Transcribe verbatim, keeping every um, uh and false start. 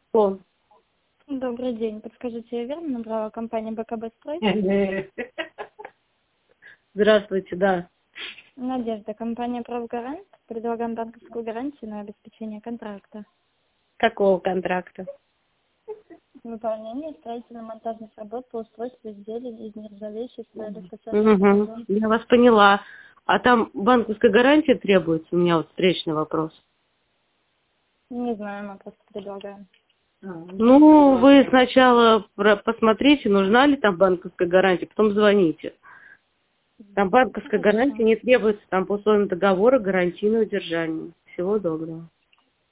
О. Добрый день. Подскажите, я верно набрала компанию БКБ Строй? Здравствуйте, да. Надежда, компания «Правгарант». Предлагаем банковскую гарантию на обеспечение контракта. Какого контракта? Выполнение строительно-монтажных работ по устройству изделий из нержавеющей стали. Угу. Я вас поняла. А там банковская гарантия требуется? У меня вот встречный вопрос. Не знаю, мы просто предлагаем. Ну, вы сначала про- посмотрите, нужна ли там банковская гарантия, потом звоните. Там банковская Хорошо. гарантия не требуется, там по условиям договора гарантийное удержание. Всего доброго.